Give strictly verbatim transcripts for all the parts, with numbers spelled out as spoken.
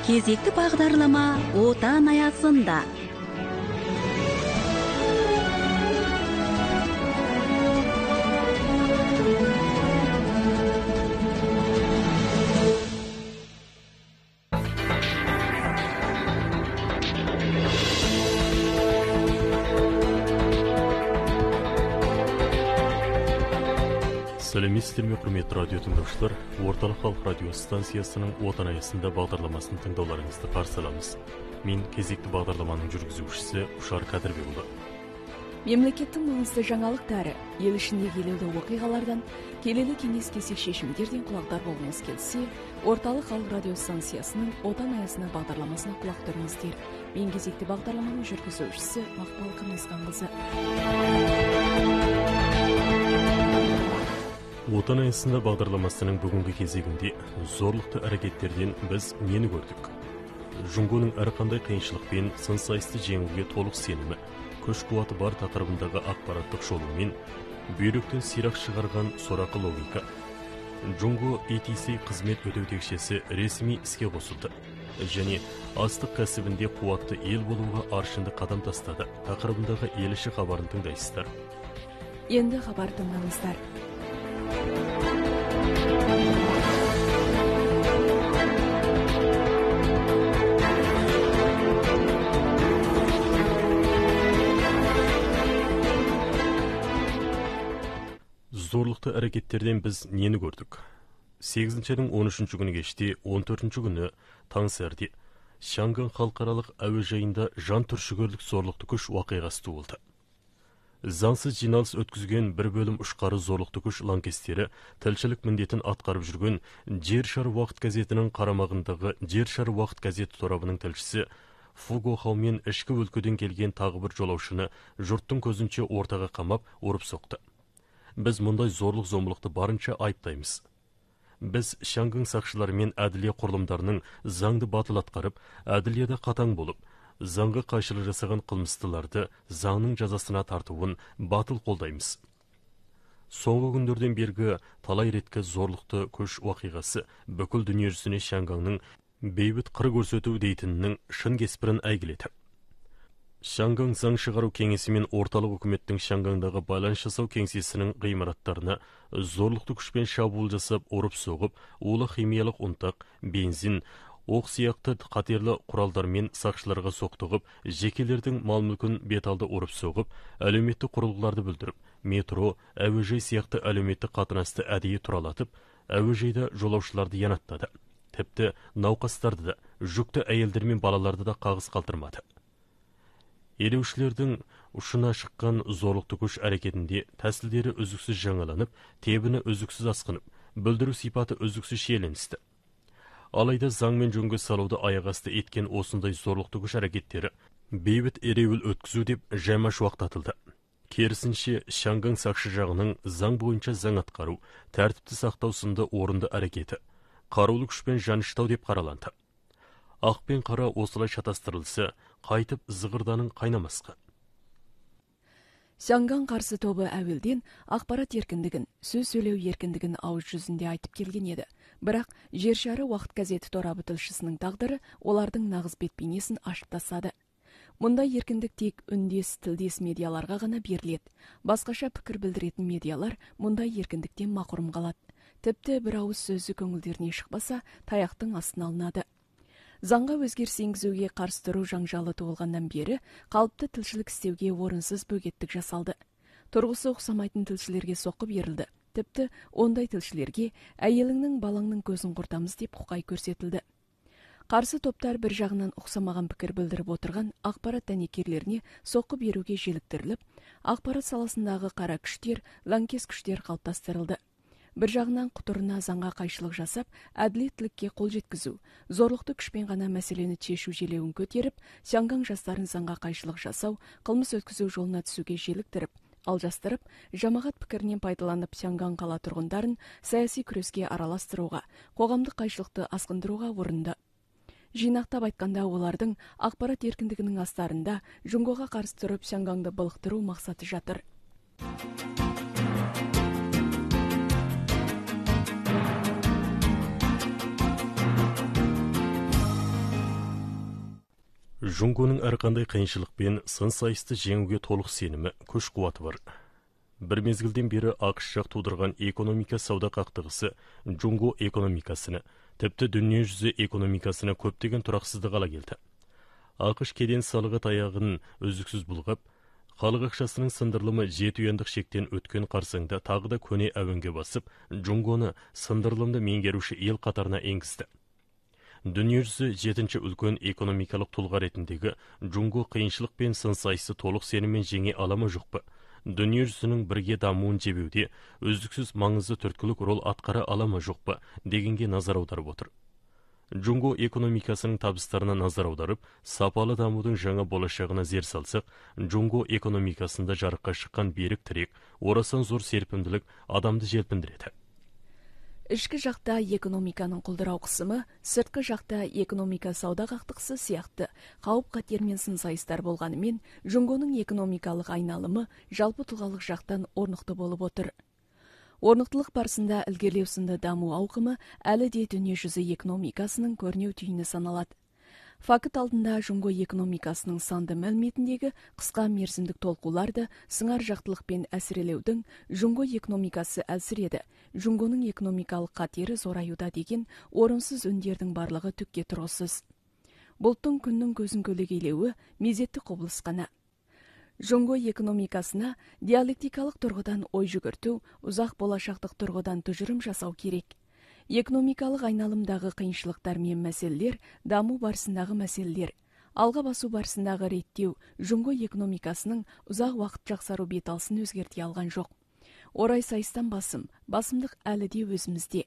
Кезекті бағдарлама отан аясында. Сәлеметсіздер ме, құрметті радио тыңдаушылар. Орталық халық радио станциясының отан аясында бағдарламасын тыңдауларыңызды қарсы аламыз. Мен кезекті бағдарламаның жүргізушісі Ушар Кадырбекұлы. Мемлекеттің маңызды жаңалықтары, ел ішіндегі елеулі оқиғалардан, келелі кеңес кесек шешімдерден құлақтар болғыңыз келсе, Орталық халық радио станциясының отан аясына бағдарламасына құлақ түріңіздер. Мен кезекті бағдарламаның жүргізушісі Мақпал Қанасқанқызы. Отан аясында бағдарламасының бүгінгі кезегінде зорлықты әрекеттерден біз нені көрдік? Жұңгоның әрқандай қиыншылықпен сын сайысты жеңуге толық сенімі, күш қуаты бар тақырыбындағы ақпараттық шолумен бүйректен сирақ шығарған сорақы логика. Жұңго и ти си қызмет өтеу текшесі ресми іске қосылды және астық кәсібінде қуатты ел болуға аршынды қадам тастады тақырыбындағы ел іші хабарын тыңдайсыздар. Енді хабар тыңдаңыздар. Зорлықты әрекеттерден біз нені көрдік? сегізінші айдың он үшінші күні кеште он төртінші күні таңсәрде Шанган халықаралық әуежайында жан түршігерлік зорлықты күш уақиғасы туылды. Заңсыз жиналыс өткізген бір бөлім ұшқары зорлықты күш лаңкестері тілшілік міндетін атқарып жүрген Жер шары уақыт газетінің қарамағындағы Жер шары уақыт газеті торабының тілшісі Фуго Хаумен ішкі өлкеден келген тағы бір жолаушыны жұрттың көзінше ортаға қамап ұрып соқты. Біз мұндай зорлық-зомбылықты барынша айыптаймыз. Біз Шанган сақшылары мен әділие құрылымдарының заңды батыл атқарып, әділиеде қатаң болып, заңға қайшылық жасаған қылмыстыларды заңның жазасына тартуын батыл қолдаймыз. Соңғы күндерден бергі талай реткі зорлықты күш уақиғасы бүкіл дүниежүзіне Шанганның бейбіт қыр көрсету дейтінінің шын кеспірін әйгіледі. Шанган заң шығару кеңесі мен орталық үкіметтің Шангандағы байланыс жасау кеңсесінің ғимараттарына зорлықты күшпен шабуыл жасап, ұрып соғып, улы химиялық ұнтақ, бензин, оқ сияқты қатерлі құралдармен сақшыларға соқтығып, жекелердің мал-мүлкін беталды ұрып соғып, әлеуметтік құрылғыларды бүлдіріп, метро, әуежай сияқты әлеуметтік қатынасты әдейі туралатып, әуежайда жолаушыларды янаттады. Тіпті науқастарды да, жүкті әйелдер мен балаларды да қағыс қалтырмады. Елеушілердің ұшына шыққан зорлықты күш әрекетінде тәсілдері үзіксіз жаңаланып, тебіні үзіксіз асқынып, бүлдіру сипаты үзіксіз шиеленісті. Алайда заң мен жөнге салуды аяқасты еткен осындай зорлықты күш әрекеттері бейбіт ереуіл өткізу деп жаймаш уақытатылды. Керісінше, Шанган сақшы жағының заң бойынша заң атқару, тәртіпті сақтау сынды орынды әрекеті, қарулы күшпен жаныштау деп қараланды. Ақ пен қара осылай шатастырылса, қайтып зығырданың қайнамасқа. Шанган қарсы тобы әуелден ақпарат еркіндігін, сөз сөйлеу еркіндігін ауыз жүзінде айтып келген еді. Бірақ Жер шары уақыт газеті торабы тілшісінің тағдыры олардың нағыз бет-бейнесін ашып тастады. Мұндай еркіндік тек үндес, тілдес медиаларға ғана беріледі. Басқаша пікір білдіретін медиалар мұндай еркіндіктен мақұрым қалады. Тіпті бір ауыз сөзі көңілдеріне шықпаса, таяқтың астына алынады. Заңға өзгеріс енгізуге қарсы тұру жаңжалы туылғаннан бері қалыпты тілшілік істеуге орынсыз бөгеттік жасалды. Тұрғысы ұқсамайтын тілшілерге соққы берілді. Тіпті ондай тілшілерге әйеліңнің балаңның көзін құртамыз деп құқай көрсетілді. Қарсы топтар бір жағынан ұқсамаған пікір білдіріп отырған ақпарат дәнекерлеріне соққы беруге желіктіріліп, ақпарат саласындағы қара күштер, лаңкес күштер қалыптастырылды. Бір жағынан құтырына заңға қайшылық жасап, әділеттілікке қол жеткізу, зорлықты күшпен ғана мәселені шешу желеуін көтеріп, Шанган жастарын заңға қайшылық жасау, қылмыс өткізу жолына түсуге желіктіріп, алжастырып, жамағат пікірінен пайдаланып Шанган қала тұрғындарын саяси күреске араластыруға, қоғамдық қайшылықты асқындыруға орынды. Жинақтап айтқанда олардың ақпарат еркіндігінің астарында Жұңгоға қарсы тұрып Шанганды былықтыру мақсаты жатыр. Жұңгоның әрқандай қиыншылықпен сын сайысты жеңуге толық сенімі, күш қуаты бар. Бір мезгілден бері ақш жақ тудырған экономика сауда қақтығысы Жұңго экономикасыны, тіпті дүние жүзі экономикасына көптеген тұрақсыздық ала келді. ақш кеден салығы таяғын үздіксіз бұлғап, халық ақшасының сындырылымы жеті ұяндық шектен өткен қарсаңда тағы да көне әуенге басып, Жұңгоны сындырылымды меңгеруші ел қатарына енгізді. Дүние жүзі жетінші үлкен экономикалық тұлға ретіндегі Жұңго қиыншылық пен сын сайысты толық сеніммен жеңе аламы жоқ па? Дүние жүзінің бірге дамуын жебеуде үздіксіз маңызды түрткілік рол атқара аламы жоқ па дегенге назар аударып отыр. Жұңго экономикасының табыстарына назар аударып, сапалы дамудың жаңа болашағына зер салсақ, Жұңго экономикасында жарыққа шыққан берік тірек, орасан зор серпімділік адамды желпіндіреді. Ішкі жақта экономиканың құлдырау қысымы, сыртқы жақта экономика сауда қақтықсы сияқты қауіп қатер мен сын сайыстар болғанымен, Жұңгоның экономикалық айналымы жалпы тұлғалық жақтан орнықты болып отыр. Орнықтылық барысында ілгерлеу сынды даму ауқымы әлі де дүние жүзі экономикасының көрнеу түйіні саналады. Факт алдында Жұңго экономикасының санды мәліметіндегі қысқа мерзімдік толқуларды сыңар жақтылықпен әсірелеудің Жұңго экономикасы әлсіреді, Жұңгоның экономикалық қатері зораюда деген орынсыз үндердің барлығы түкке тұрғысыз. Бұлттың күннің көзін көлегейлеуі мезетті құбылыс қана. Жұңго экономикасына диалектикалық тұрғыдан ой жүгірту, ұзақ болашақтық тұрғыдан тұжырым жасау керек. Экономикалық айналымдағы қиыншылықтар мен мәселелер, даму барысындағы мәселелер, алға басу барысындағы реттеу Жұңго экономикасының ұзақ уақыт жақсару беталысын өзгерте алған жоқ. Орай сайыстан басым, басымдық әлі де өзімізде.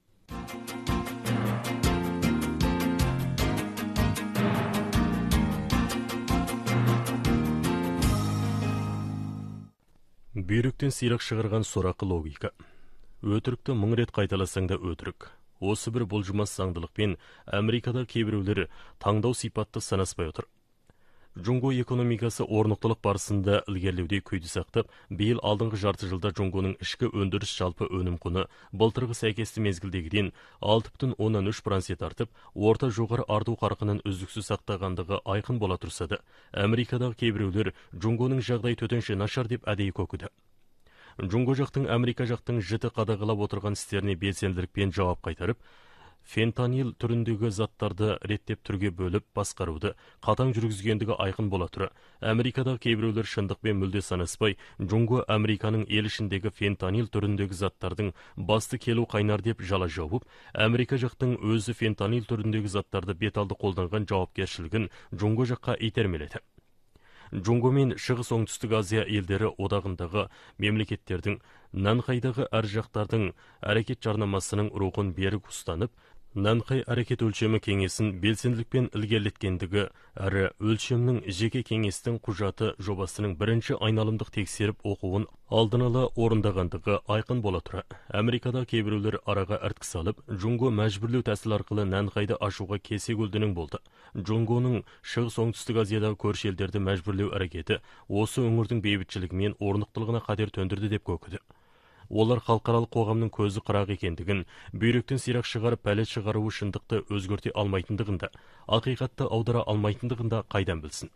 Бүйректен сирақ шығарған сорақы логика. Өтірікті мың рет қайталасаң да өтірік. Осы бір бұлжымас заңдылықпен Америкада кейбіреулер таңдау сипатты санаспай отыр. Жұңго экономикасы орнықтылық барысында ілгерілеуде күйді сақтап, биыл алдыңғы жарты жылда Жұңгоның ішкі өндіріс жалпы өнім құны былтырғы сәйкесті мезгілдегіден алты бүтін оннан үш процент артып, орта жоғары арту қарқынын үздіксіз сақтағандығы айқын бола тұрса да, Америкадағы кейбіреулер Жұңгоның жағдай төтенше нашар деп әдейі көкіді. Жұңго жақтың Америка жақтың жіті қадағалап отырған істеріне белсенділікпен жауап қайтарып, фентанил түріндегі заттарды реттеп түрге бөліп басқаруды қатаң жүргізгендігі айқын бола тұра. Америкадағы кейбіреулер шындықпен мүлде санаспай, Жұңго Американың ел ішіндегі фентанил түріндегі заттардың басты келу қайнар деп жала жауып, Америка жақтың өзі фентанил түріндегі заттарды беталды қолданған жауапкершілігін Жұңго жаққа итермеледі. Жұңго мен Шығыс Оңтүстік Азия елдері одағындағы мемлекеттердің Нанхайдағы әр жақтардың әрекет жарнамасының рухын берік ұстанып, Нанхай әрекет өлшемі кеңесін белсенділікпен ілгерілеткендігі әрі өлшемнің жеке кеңестің құжаты жобасының бірінші айналымдық тексеріп оқуын алдын ала орындағандығы айқын бола тұра. Америкада кейбіреулер араға ірткі салып, Жұңго мәжбүрлеу тәсіл арқылы Нанхайды ашуға кесе көлденең болды. Жұңгоның Шығыс Оңтүстік Азиядағы көрші елдерді мәжбүрлеу әрекеті осы өңірдің бейбітшілігі мен орнықтылығына қатер төндірді деп көкіді. Олар халықаралық қоғамның көзі қырақ екендігін, бүйректен сирақ шығарып пәлет шығаруы шындықты өзгерте алмайтындығында, ақиқатты аудара алмайтындығында қайдан білсін.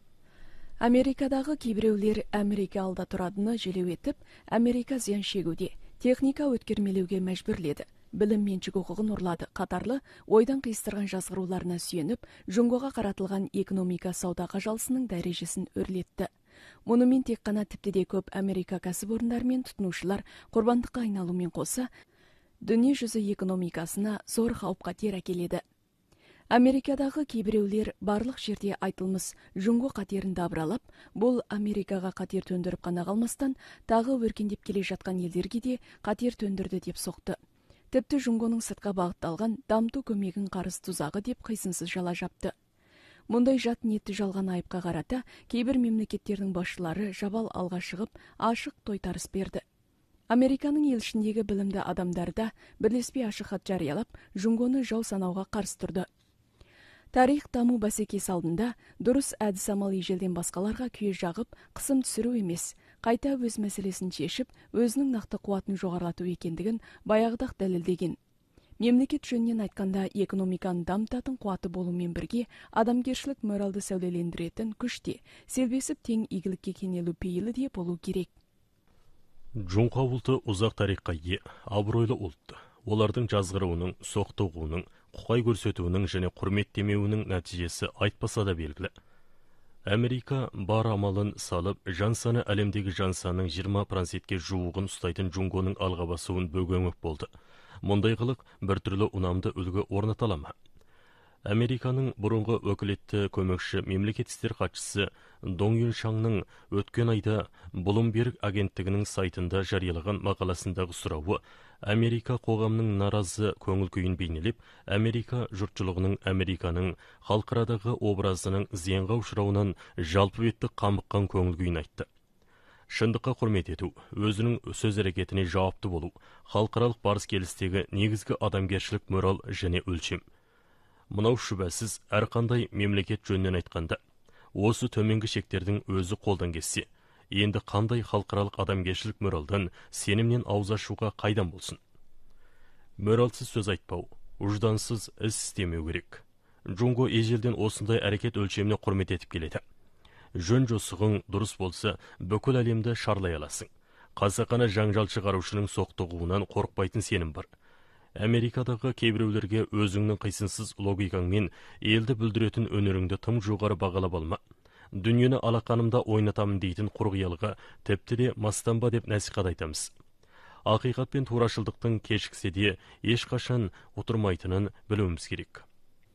Америкадағы кейбіреулер Америка алда тұрадыны желеу етіп, Америка зиян шегуде, техника өткермелеуге мәжбүрледі, білім меншік құқығын ұрлады қатарлы ойдан қиыстырған жазғыруларына сүйеніп, Жұңгоға қаратылған экономика сауда қажалысының дәрежесін өрлетті. Мұнымен тек қана тіпті де көп Америка кәсіпорындар мен тұтынушылар құрбандыққа айналумен қоса, дүние жүзі экономикасына зор қауіп қатер әкеледі. Америкадағы кейбіреулер барлық жерде айтылмыс Жұңго қатерін дабыралап, бұл Америкаға қатер төндіріп қана қалмастан, тағы өркендеп келе жатқан елдерге де қатер төндірді деп соқты. Тіпті Жұңгоның сыртқа бағытталған дамту көмегін қарыз тұзағы деп қисынсыз жала жапты. Мұндай жат ниетті жалған айыпқа қарата, кейбір мемлекеттердің басшылары жабал алға шығып, ашық тойтарыс берді. Американың ел ішіндегі білімді адамдарда бірлеспей ашық хат жариялап, Жұңгоны жау санауға қарсы тұрды. Тарих даму бәсекесі алдында дұрыс әдіс амал ежелден басқаларға күйе жағып, қысым түсіру емес, қайта өз мәселесін шешіп, өзінің нақты қуатын жоғарлату екендігін баяғыда-ақ дәлелдеген. Мемлекет жөнінен айтканда, экономиканы дамытатын қуаты болумен бірге, адамгершілік моралды сәулелендіретін күште, селбесіп тең игілікке кенелу пейілі де болу керек. Жоңқа ұлты ұзақ тарихқа ие, абыройлы ұлт. Олардың жазғыруының, соқтығуының, құқай көрсетуінің және құрметтемеуінің нәтижесі айтпаса да белгілі. Америка бар амалын салып, жан саны әлемдегі жан санының жиырма процентке жуығын ұстайтын Джунгоның алға басуын бөгемек болды. Мұндай қылық бір түрлі ұнамды үлгі орната ма? Американың бұрынғы өкілетті көмекші мемлекет істер хатшысы Дон Юн Шаңның өткен айда Bloomberg агенттігінің сайтында жариялаған мақаласындағы сұрауы Америка қоғамның наразы көңіл күйін бейнелеп, Америка жұртшылығының Американың халықарадағы образының зиянға ұшырауынан жалпы бетті қамыққан көңіл күйін айтты. Шындыққа құрмет ету, өзінің сөз әрекетіне жауапты болу, халықаралық барыс келістегі негізгі адамгершілік морал және өлшем. Мынау шүбәсіз әрқандай мемлекет жөнінен айтқанда, осы төменгі шектердің өзі қолдан кетсе, енді қандай халықаралық адамгершілік моралдан сенімнен ауыз ашуға қайдан болсын. Моралсыз сөз айтпау, ұждансыз іс істемеу керек. Джунго ежелден осындай әрекет өлшеміне құрмет етіп келеді. Жөн жосығың дұрыс болса, бүкіл әлемді шарлай аласың. Қасақана жаңжал шығарушының соқтығуынан қорықпайтын сенім бар. Америкадағы кейбіреулерге өзіңнің қисынсыз логикаңмен елді бүлдіретін өнеріңді тым жоғары бағалап алма. Дүниені алақанымда ойнатамын дейтін құрғиялға тіпті де мастанба деп насихат айтамыз. Ақиқат пен турашылдықтың кешіксе де ешқашан отырмайтынын білуіміз керек.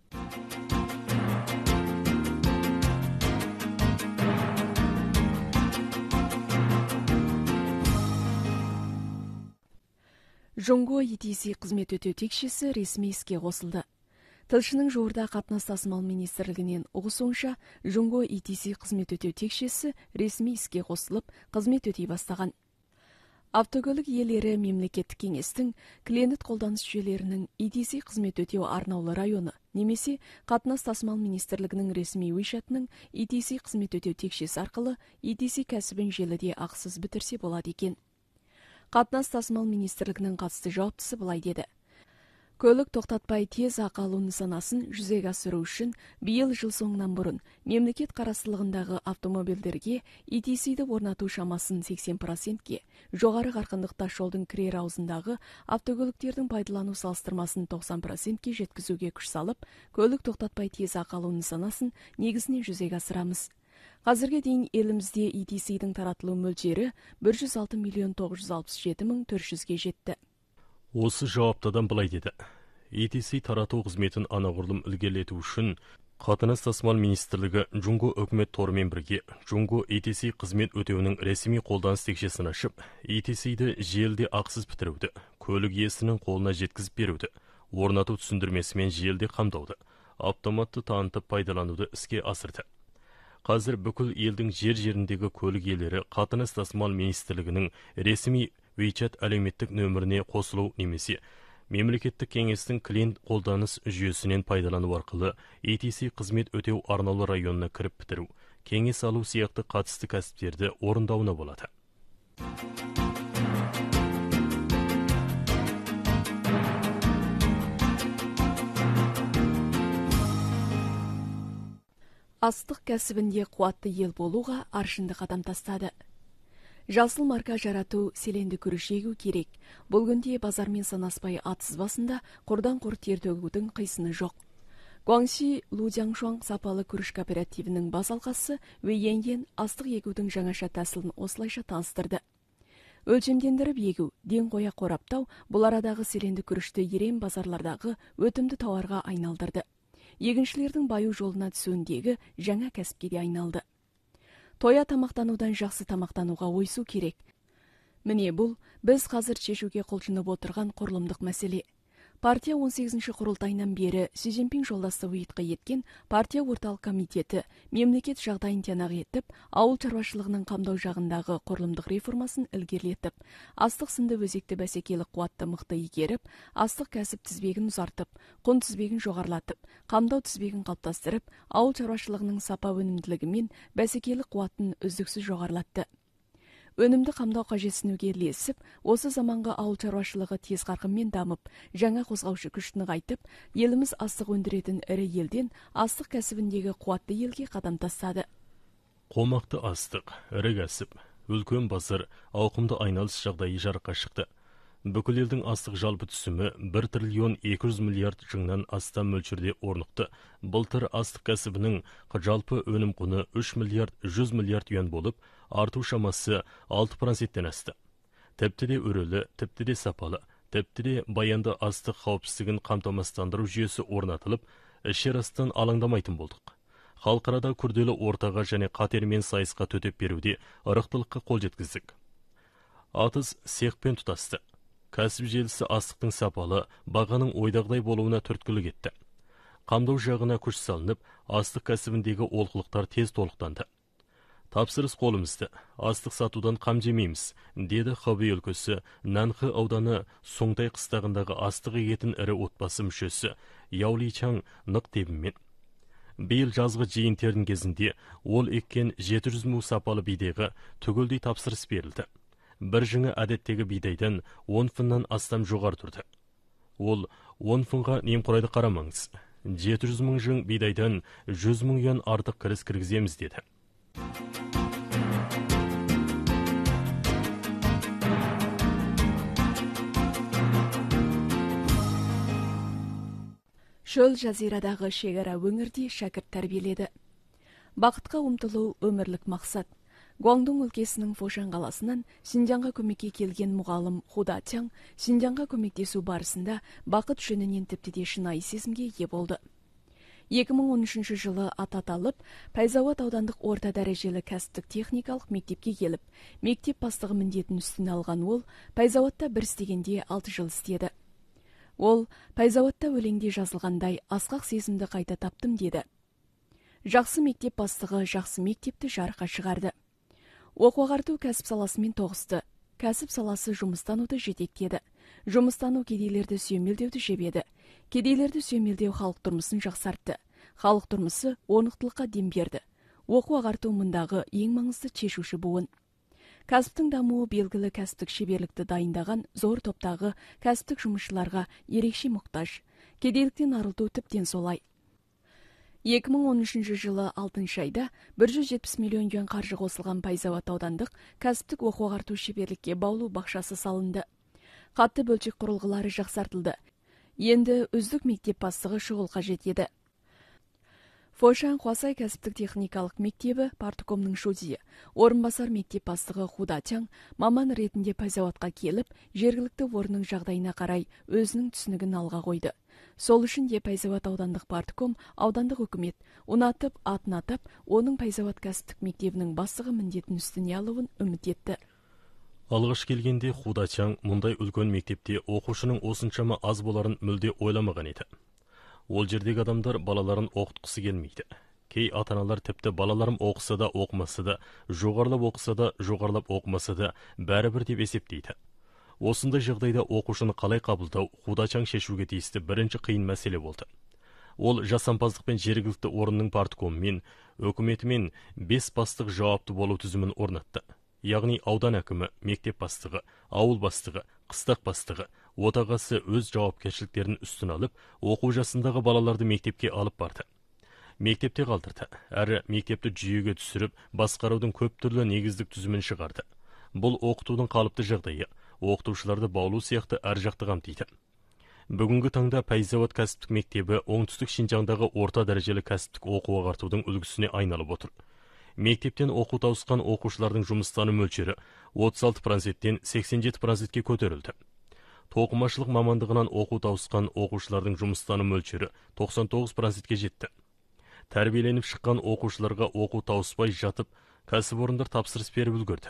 Джунго и ти си қызмет өтеу текшесі ресми іске қосылды. Тілшінің жуырда қатынас тасымал министрлігінен ұғысуынша, Джунго и ти си қызмет өтеу текшесі ресми іске қосылып, қызмет өтей бастаған. Автокөлік иелері мемлекеттік кеңестің клиент қолданыс жүйелерінің и ти си қызмет өтеу арнаулы районы немесе қатынас тасымал министрлігінің ресми уйшатының и ти си қызмет өтеу текшесі арқылы и ти си кәсібін желіде ақысыз бітірсе болады екен. Қатынас тасымал министрлігінің қатысты жауаптысы былай деді. Көлік тоқтатпай тез ақы алу нысанасын жүзеге асыру үшін биыл жыл соңынан бұрын мемлекет қарастылығындағы автомобильдерге и ти си-ді орнату шамасын сексен процентке, жоғары қарқындық тасжолдың кірер аузындағы автокөліктердің пайдалану салыстырмасын тоқсан процентке жеткізуге күш салып, көлік тоқтатпай тез ақы алу нысанасын негізінен жүзеге асырамыз. Қазірге дейін елімізде и ти си-дің таратылу мөлшері бір жүз алты миллион тоғыз жүз алпыс жеті мың төрт жүзге жетті. Осы жауаптадан былай деді. и ти си тарату қызметін анағұрлым ілгерілету үшін қатынас тасымал министрлігі Джунго үкімет торымен бірге Джунго и ти си қызмет өтеуінің ресми қолданыс текшесін ашып, и ти си-ді желіде ақысыз бітіруді, көлік иесінің қолына жеткізіп беруді, орнату түсіндірмесімен желіде қамдауды, автоматты танытып пайдалануды іске асырды. Қазір бүкіл елдің жер-жеріндегі көлік иелері қатынас тасымал министрлігінің ресми WeChat әлеуметтік нөміріне қосылу немесе мемлекеттік кеңестің клиент қолданыс жүйесінен пайдалану арқылы и ти си қызмет өтеу арнаулы районына кіріп бітіру, кеңес алу сияқты қатысты кәсіптерді орындауына болады. Астық кәсібінде қуатты ел болуға аршынды қадам тастады. Жасыл марка жарату, селенді күріш егу керек. Бұл күнде базармен санаспай атсыз басында құрдан құр тер төгудің қисыны жоқ. Гуаңши Лудяңшуан сапалы күріш кооперативінің бас алқасы Вейенген астық егудің жаңаша тәсілін осылайша таныстырды. Өлшемдендіріп егу, ден қоя қораптау, бұл арадағы селенді күрішті ерен базарлардағы өтімді тауарға айналдырды. Егіншілердің баю жолына түсуіндегі жаңа кәсіпке де айналды. Тоя тамақтанудан жақсы тамақтануға ойсу керек. Міне бұл, біз қазір шешуге құлшынып отырған құрылымдық мәселе. Партия он сегізінші құрылтайынан бері Си Цзиньпин жолдасты ұйытқы еткен партия орталық комитеті мемлекет жағдайын тиянақ етіп, ауыл шаруашылығының қамдау жағындағы құрылымдық реформасын ілгерілетіп, астық сынды өзекті бәсекелік қуатты мықты игеріп, астық кәсіп тізбегін ұзартып, құн тізбегін жоғарлатып, қамдау тізбегін қалыптастырып, ауыл шаруашылығының сапа өнімділігі мен бәсекелік қуатын үздіксіз жоғарлатты. өнімді қамдау қажетсінуге ілесіп, осы заманғы ауыл шаруашылығы тез қарқынмен дамып, жаңа қозғаушы күшті нығайтып, еліміз астық өндіретін ірі елден астық кәсібіндегі қуатты елге қадам тастады. Қомақты астық, ірі кәсіп, үлкен базар, ауқымды айналыс жағдайы жарыққа шықты. Бүкіл елдің астық жалпы түсімі бір триллион екі жүз миллиард жыңнан астам мөлшерде орнықты. Былтыр астық кәсібінің жалпы өнім құны үш миллиард жүз миллиард юан болып, арту шамасы алты проценттен асты. Тіпті де өрелі, тіпті де сапалы, тіпті де баянды астық қауіпсіздігін қамтамасыздандыру жүйесі орнатылып, ішер астан алаңдамайтын болдық. Халықарада күрделі ортаға және қатермен сайысқа төтеп беруде ырықтылыққа қол жеткіздік. Атыз сеқпен тұтасты. Кәсіп желісі астықтың сапалы, бағаның ойдағдай болуына түрткілік етті. Қамдау жағына күш салынып, астық кәсібіндегі олқылықтар тез толықтанды. Тапсырыс қолымызды, астық сатудан қам жемейміз, деді Хабей өлкесі Нанхы ауданы Соңтай қыстағындағы астық егетін ірі отбасы мүшесі Яули Чаң нық тебіммен. Биыл жазғы жиын-терін кезінде ол еккен жеті жүз мың сапалы бидайға түгелдей тапсырыс берілді. Бір жыңы әдеттегі бидайдан он фуннан астам жоғары тұрды. Ол он фунға немқұрайды қарамаңыз. жеті жүз мың жың бидайдан жүз мың юан артық кіріс кіргіземіз деді. Шөл жазирадағы шекара өңірде шәкірт тәрбиеледі. Бақытқа ұмтылу өмірлік мақсат. Гуандун өлкесінің Фошан қаласынан Синьцзянға көмекке келген мұғалым Худа Чаң Синьцзянға көмектесу барысында бақыт жөнінен тіпті де шынайы сезімге ие болды. екі мың он үшінші жылы ат аталып, Пайзауат аудандық орта дәрежелі кәсіптік техникалық мектепке келіп, мектеп бастығы міндетін үстіне алған ол, Пайзауатта бір істегенде алты жыл істеді. Ол, Пайзауатта өлеңде жазылғандай асқақ сезімді қайта таптым деді. Жақсы мектеп бастығы жақсы мектепті жарыққа шығарды. Оқу-ағарту кәсіп саласымен тоғысты. Кәсіп саласы жұмыстануды жетектеді. Жұмыстану кедейлерді сүйемелдеуді жебеді. Кедейлерді сүйемелдеу халық тұрмысын жақсартты. Халық тұрмысы орнықтылыққа дем берді. Оқу-ағарту мұндағы ең маңызды шешуші буын. Кәсіптің дамуы белгілі кәсіптік шеберлікті дайындаған зор топтағы кәсіптік жұмысшыларға ерекше мұқтаж. Кедейліктен арылту тіптен солай. екі мың он үшінші жылы алтыншы айда бір жүз жетпіс миллион юан қаржы қосылған Пайзауат аудандық кәсіптік оқу-ағарту шеберлікке баулу бақшасы салынды. Қатты бөлшек құрылғылары жақсартылды. Енді үздік мектеп бастығы шұғыл қажет еді. Фошан Хуасай кәсіптік техникалық мектебі парткомның шудзиі, орынбасар мектеп бастығы Худа Чаң маман ретінде Пайзауатқа келіп, жергілікті орынның жағдайына қарай өзінің түсінігін алға қойды. Сол үшін де Пайзауат аудандық партком аудандық үкімет ұнатып, атын атап, оның Пайзауат кәсіптік мектебінің бастығы міндетін үстіне алуын үміт етті. Алғаш келгенде Худа Чаң мұндай үлкен мектепте оқушының осыншама аз боларын мүлде ойламаған еді. Ол жердегі адамдар балаларын оқытқысы келмейді. Кей ата-аналар тіпті балаларым оқыса да оқымаса да, жоғарылап оқыса да жоғарылап оқымаса да бәрібір деп есептейді. Осындай жағдайда оқушыны қалай қабылдау Худа Чаң шешуге тиісті бірінші қиын мәселе болды. Ол жасампаздықпен жергілікті орынның парткомымен, өкіметімен бес бастық жауапты болу тізімін орнатты. Яғни аудан әкімі, мектеп бастығы, ауыл бастығы, қыстақ бастығы, отағасы өз жауапкершіліктерін үстін алып, оқу жасындағы балаларды мектепке алып барды. Мектепте қалдырды, әрі мектепті жүйеге түсіріп, басқарудың көп түрлі негіздік түзімін шығарды. Бұл оқытудың қалыпты жағдайы, оқытушыларды баулу сияқты әр жақты қамтиды. Бүгінгі таңда Пайзауат кәсіптік мектебі оңтүстік Шинжаңдағы орта дәрежелі кәсіптік оқу-ағартудың үлгісіне айналып отыр. Мектептен оқу тауысқан оқушылардың жұмыстаны мөлшері отыз алты проценттен сексен жеті процентке көтерілді. Тоқымашылық мамандығынан оқу тауысқан оқушылардың жұмыстаны мөлшері тоқсан тоғыз процентке жетті. Тәрбиеленіп шыққан оқушыларға оқу тауыспай жатып, кәсіпорындар тапсырыс беріп үлгерді.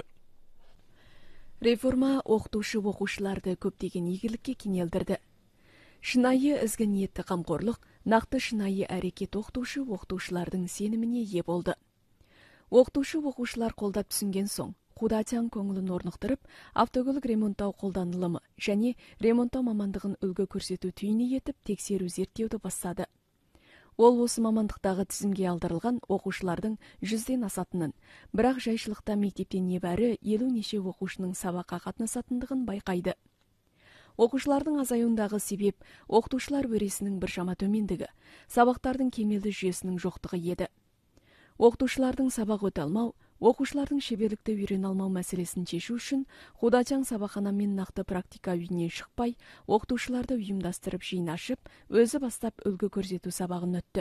Реформа оқытушы оқушыларды көптеген игілікке кенелдірді. Шынайы ізгі ниетті қамқорлық, нақты шынайы әрекет оқытушы оқытушылардың сеніміне ие болды. Оқытушы оқушылар қолдап түсінген соң, Худа Чаң көңілін орнықтырып, автокөлік ремонттау қолданылымы және ремонттау мамандығын үлгі көрсету түйіні етіп тексеру зерттеуді бастады. Ол осы мамандықтағы тізімге алдырылған оқушылардың жүзден асатынын, бірақ жайшылықта мектептен небәрі елу неше оқушының сабаққа қатынасатындығын байқайды. Оқушылардың азаюындағы себеп оқытушылар өресінің біршама төмендігі, сабақтардың кемелді жүйесінің жоқтығы еді. Оқытушылардың сабақ өте алмау, оқушылардың шеберлікті үйрене алмау мәселесін шешу үшін Худачаң сабақханамен нақты практика үйінен шықпай, оқытушыларды ұйымдастырып жиын ашып, өзі бастап үлгі көрсету сабағын өтті.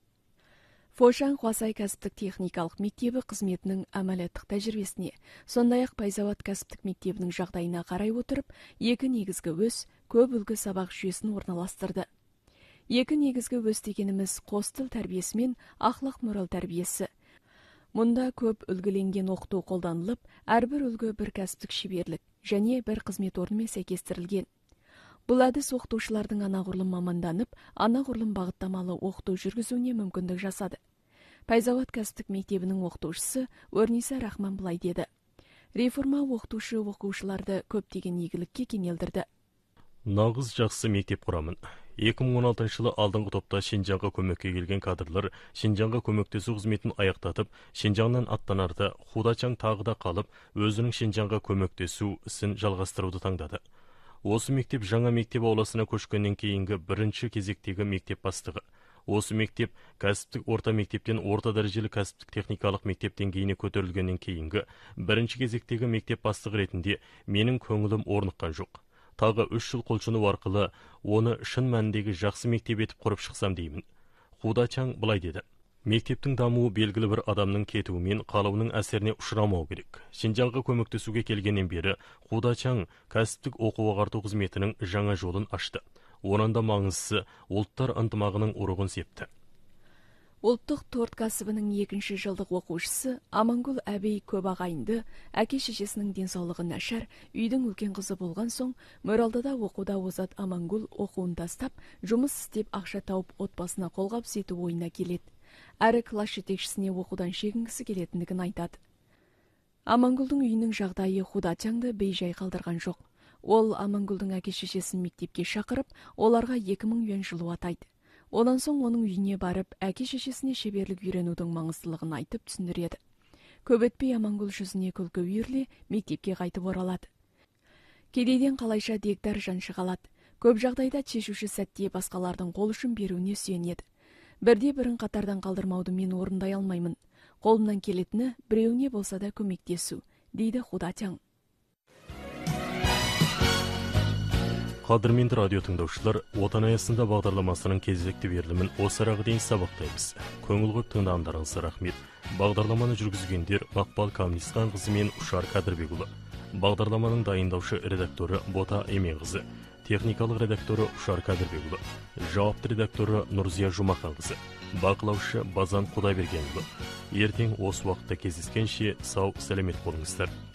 Фошан Хуасай кәсіптік техникалық мектебі қызметінің әмәлеттік тәжірибесіне, сондай-ақ Пайзават кәсіптік мектебінің жағдайына қарай отырып, екі негізгі өз, көп үлгі сабақ жүйесін орналастырды. Екі негізгі өз дегеніміз қос тіл тәрбиесі мен ақлақ мораль тәрбиесі. Мұнда көп үлгіленген оқыту қолданылып, әрбір үлгі бір кәсіптік шеберлік және бір қызмет орнымен сәйкестірілген. Бұл әдіс оқытушылардың анағұрлым маманданып, анағұрлым бағыттамалы оқыту жүргізуіне мүмкіндік жасады. Пайзават кәсіптік мектебінің оқытушысы Өрниса Рахман былай деді. Реформа оқытушы оқушыларды көптеген игілікке кенелдірді. Нағыз жақсы мектеп құрамын. екі мың он алтыншы жылы алдыңғы топта Шинжаңға көмекке келген кадрлар Шинжаңға көмектесу қызметін аяқтатып, Шинжаңнан аттанарда Худачаң тағы да қалып, өзінің Шинжаңға көмектесу ісін жалғастыруды таңдады. Осы мектеп жаңа мектеп ауласына көшкеннен кейінгі бірінші кезектегі мектеп бастығы. Осы мектеп кәсіптік орта мектептен орта дәрежелі кәсіптік техникалық мектеп деңгейіне көтерілгеннен кейінгі бірінші кезектегі мектеп бастығы ретінде менің көңілім орныққан жоқ. Тағы үш жыл құлшыну арқылы оны шын мәніндегі жақсы мектеп етіп құрып шықсам деймін. Худачаң былай деді. Мектептің дамуы белгілі бір адамның кетуімен қалауының әсеріне ұшырамау керек. Шинжаңға көмектесуге келгеннен бері Худачаң кәсіптік оқу ағарту қызметінің жаңа жолын ашты. Онан да маңыздысы ұлттар ынтымағының ұрығын септі. Ұлттық торт кәсібінің екінші жылдық оқушысы Амангүл әбей көп ағайынды, әке-шешесінің денсаулығы нашар, үйдің үлкен қызы болған соң, Мөралдыда оқуда озат Амангүл оқуын тастап, жұмыс істеп ақша тауып отбасына қолғап ету ойына келеді. Әрі класс жетекшісіне оқудан шегінгісі келетіндігін айтады. Амангүлдің үйінің жағдайы Худачаңды бейжай қалдырған жоқ. Ол Амангүлдің әке-шешесін мектепке шақырып, оларға екі мың юан жылу атайды. Онан соң оның үйіне барып, әке-шешесіне шеберлік үйренудің маңыздылығын айтып түсіндіреді. Көп өтпей Амангүл жүзіне күлкі үйіріле мектепке қайтып оралады. Кедейден қалайша дегдар жаншы қалады. Көп жағдайда шешуші сәтте басқалардың қол ұшын беруіне сүйенеді. Бірде бірін қатардан қалдырмауды мен орындай алмаймын. Қолымнан келетіні біреуіне болса да көмектесу, дейді Худачаң. Қадірменді радио тыңдаушылар, отан аясында бағдарламасының кезекті берілімін осы арағы дейін сабақтаймыз. Көңіл қойып тыңдағандарыңызға рахмет. Бағдарламаны жүргізгендер Мақпал Камнисхан қызы мен Ушар Кәдірбекұлы. Бағдарламаның дайындаушы редакторы Бота Еменқызы. Техникалық редакторы Ушар Кәдірбекұлы. Жауапты редакторы Нұрзия Жұмахан қызы. Бақылаушы Базан Құдайбергенұлы. Ертең осы уақытта кездескенше сау, сәлемет болыңыздар.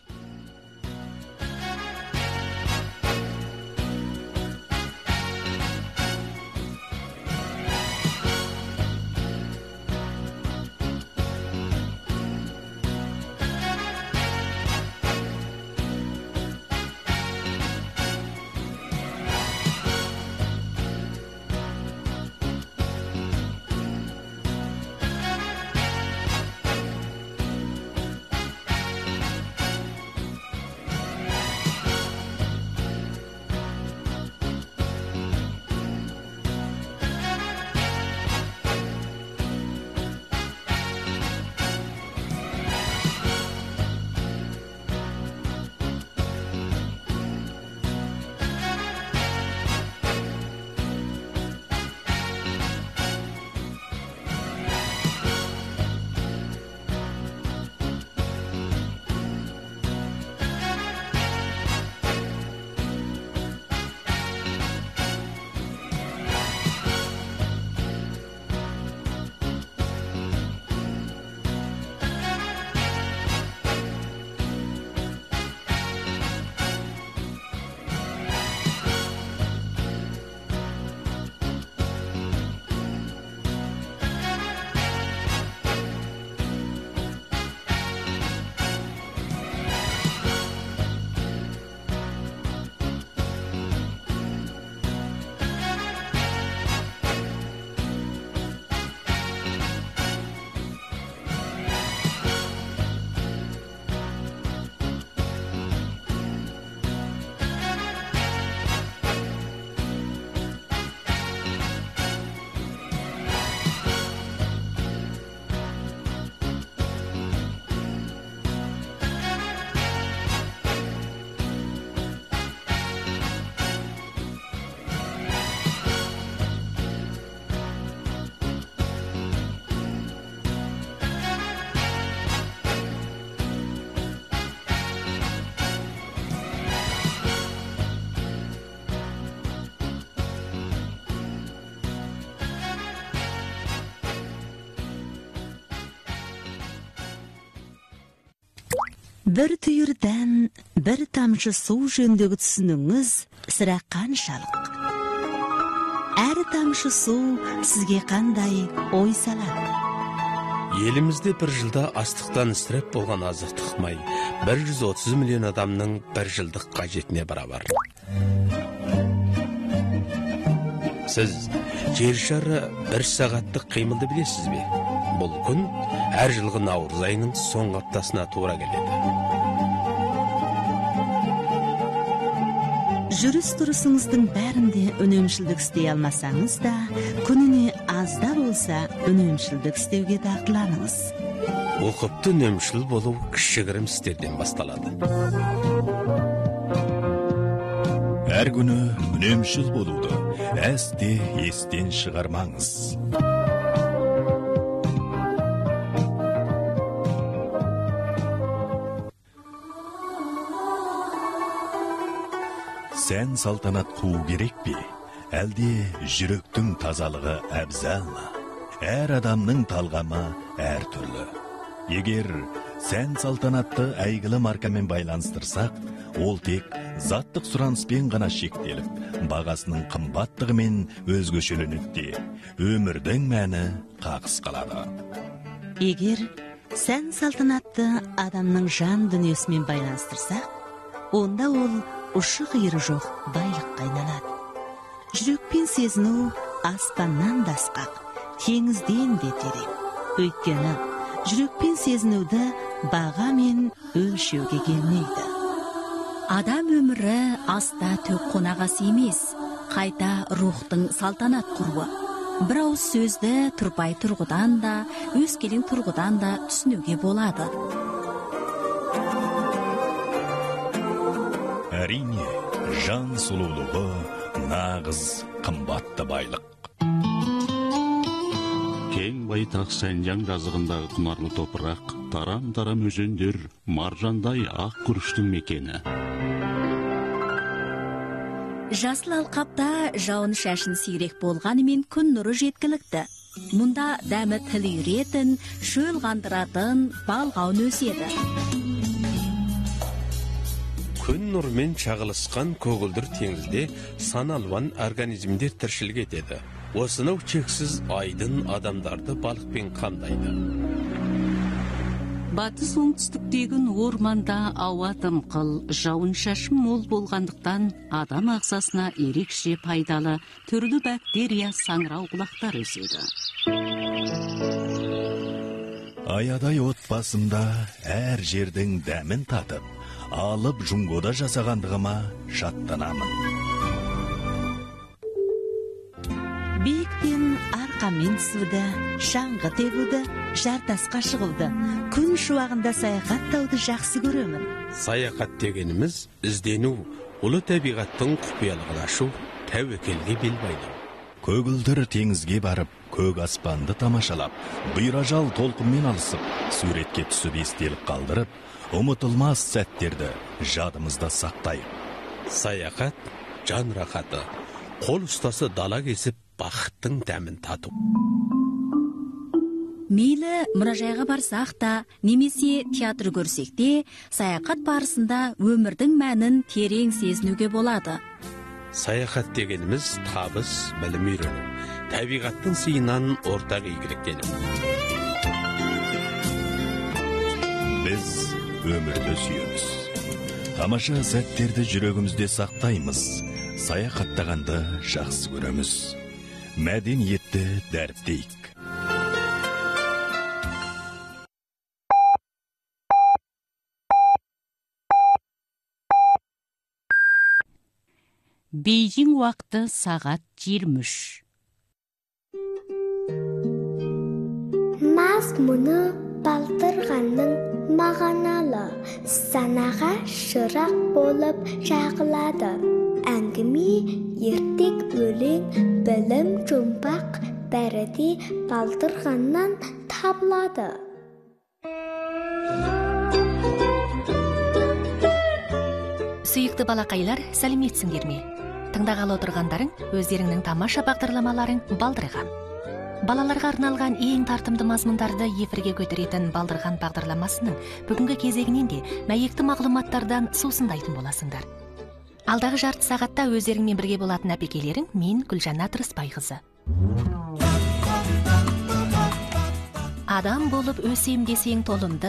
бір түйірден бір тамшы су жөндегі түсініңіз сірә қаншалық? Әр тамшы су сізге қандай ой салады? Елімізде бір жылда астықтан ісіреп болған азықтық май бір жүз отыз миллион адамның бір жылдық қажетіне барабар. Сіз жер шары бір сағаттық қимылды білесіз бе? Бұл күн әр жылғы наурыз айының соңғы аптасына тура келеді. Жүріс тұрысыңыздың бәрінде үнемшілдік істей алмасаңыз да, күніне азда болса үнемшілдік істеуге дағдыланыңыз. Оқыпты үнемшіл болу кішігірім істерден басталады. Әр күні үнемшіл болуды әсте естен шығармаңыз. Сән салтанат қуу керек пе? Әлде жүректің тазалығы әбзал ма? Әр адамның талғамы әр түрлі. Егер сән салтанатты әйгілі маркамен байланыстырсақ, ол тек заттық сұраныспен ғана шектеліп, бағасының қымбаттығымен өзгешеленеді. Өмірдің мәні қағыс қалады. Егер сән салтанатты адамның жан дүниесімен байланыстырсақ, онда ол ұшы қиыры жоқ байлыққа айналады. Жүрекпен сезіну аспаннан да асқақ, теңізден де терең. Өйткені жүрекпен сезінуді бағамен өлшеуге келмейді. Адам өмірі аста төк қонағасы емес, қайта рухтың салтанат құруы. Бір ауыз сөзді тұрпай тұрғыдан да, өскелең тұрғыдан да түсінуге болады. Әрине, жан сұлулығы нағыз қымбатты байлық. Кең байтақ Сәнжан жазығындағы құнарлы топырақ, тарам-тарам өзендер, маржандай ақ күріштің мекені. Жасыл алқапта жауын шашын сирек болғанымен күн нұры жеткілікті. Мұнда дәмі тіл үйретін, шөл қандыратын балғауын өседі. Күн нұрмен шағылысқан көгілдір теңізде сан алуан организмдер тіршілік етеді. Осынау чексіз айдын адамдарды балықпен қамдайды. Батыс оңтүстіктегі орманда ауа дымқыл, жауын шашын мол болғандықтан адам ағзасына ерекше пайдалы түрлі бактерия саңырау құлақтар өседі. Аядай отбасында әр жердің дәмін татып, алып жұңгода жасағандығыма шаттанамын. Биіктен арқамен түсуді, шаңғы тебуді, жартасқа шығуды, күн шуағында саяхаттауды жақсы көремін. Саяхат дегеніміз іздену, ұлы табиғаттың құпиялығын ашу, тәуекелге бел байлау. Көгілдір теңізге барып, көк аспанды тамашалап, бұйражал толқынмен алысып, суретке түсіп естелік қалдырып, ұмытылмас сәттерді жадымызда сақтайық. Саяхат жан рахаты, қол ұстасы дала кесіп, бақыттың дәмін тату. Мейлі мұражайға барсақ та, немесе театр көрсек те, саяхат барысында өмірдің мәнін терең сезінуге болады. Саяхат дегеніміз табыс, білім үйрену, табиғаттың сыйынан ортақ игіліктену. Біз өмірді сүйеміз. Тамаша сәттерді жүрегімізде сақтаймыз. Саяхаттағанды жақсы көреміз. Мәдениетті дәріптейік. Бейжің уақыты сағат жиырма үш. Мазмұны Балтырғанның мағаналы, санаға шырақ болып жағылады. Әңгіме, ертек өлең, білім жұмбақ бәріде Балтырғаннан табылады. Сүйікті балақайлар, сәлеметсіңдер ме? Тыңдағалы отырғандарың өздеріңнің тамаша бағдарламаларың Балдырған. балаларга арналган эң тартымдуу мазмундарды эфирге көтөрөтөн Балдырган багдарламасынын бүгүнкү кезегинен де маектүү маалыматтардан суусундайтын боласыңдар. Алдагы жарты сагатта өздөрүң менен бирге болатын апекелериң мен Гүлжанат Рыспай кызы. Адам болуп өсөм десең толумду